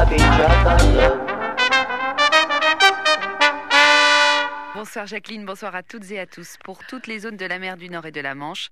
Bonsoir Jacqueline, bonsoir à toutes et à tous. Pour toutes les zones de la mer du Nord et de la Manche,